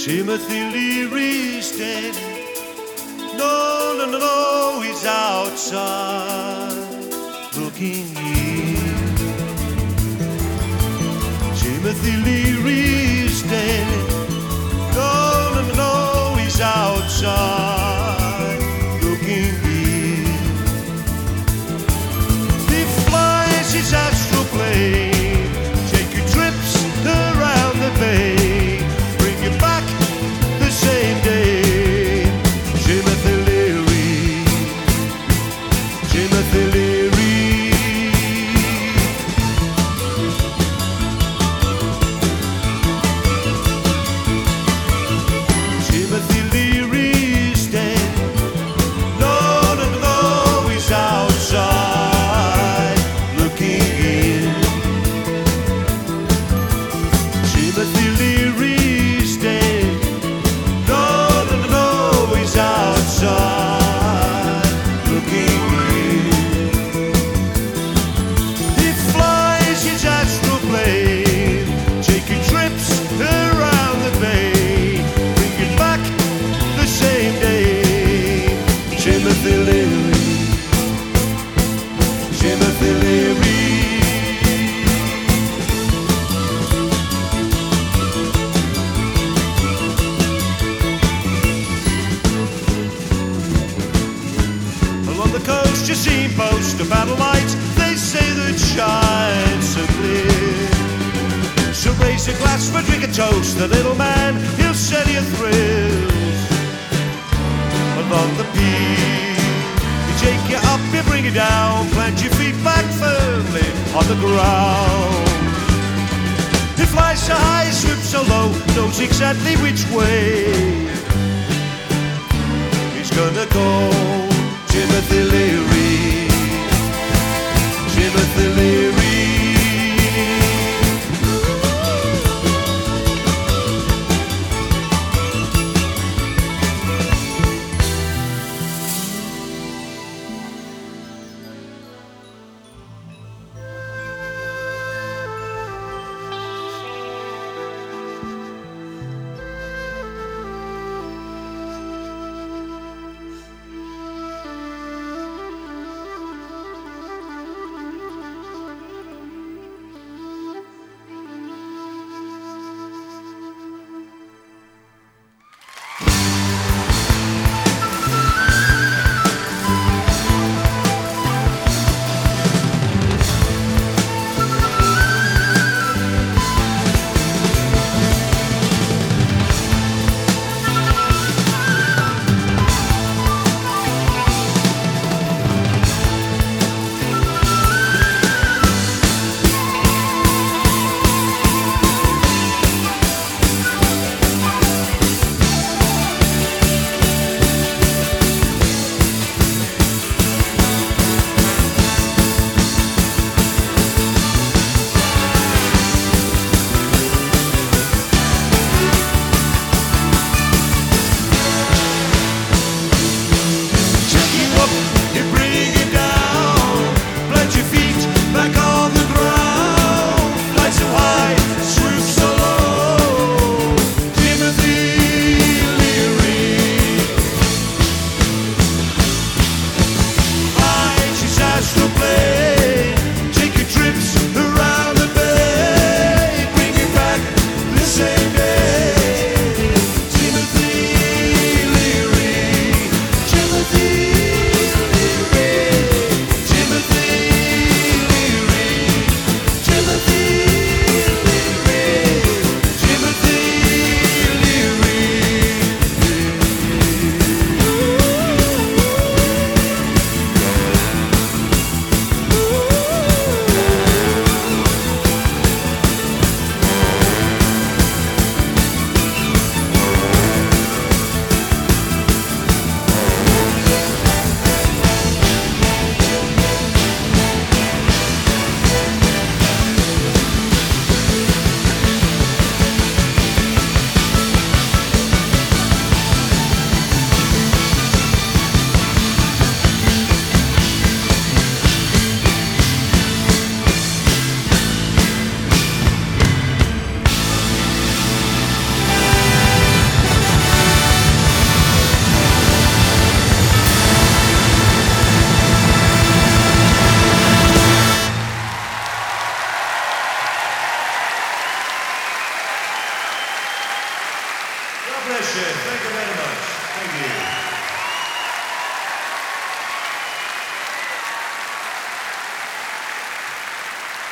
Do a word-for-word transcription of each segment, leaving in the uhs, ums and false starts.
Timothy Leary's dead. No, no, no, no, he's outside looking in. Timothy Leary's dead. No, no, no, no, he's outside looking in. He flies his astral plane, taking trips around the bay, bring you back the same day. Timothy Leary, Timothy Leary. Timothy Leary's dead. No, no, no, no, he's outside looking in. Timothy Leary's dead. No, no, no, no, he's outside looking in. He flies his astral plane, taking trips around the bay, bringing back the same day. Timothy Leary, Timothy Leary. Along the coast you see post a battle light, they say that shines so clear. So raise a glass for drink a toast, the little man, he'll set you thrills. Along the pier, he take you up, he bring you down, plant your feet back firmly on the ground. He flies so high, swoops so low, knows exactly which way he's gonna go. Timothy Leary, Timothy Leary.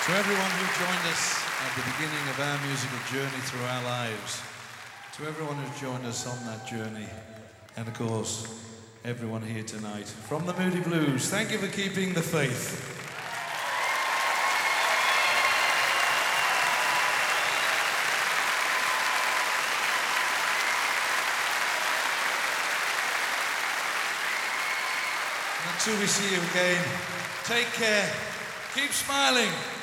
To everyone who joined us at the beginning of our musical journey through our lives, to everyone who's joined us on that journey, and of course, everyone here tonight, from the Moody Blues, thank you for keeping the faith. Until we see you again, take care, keep smiling.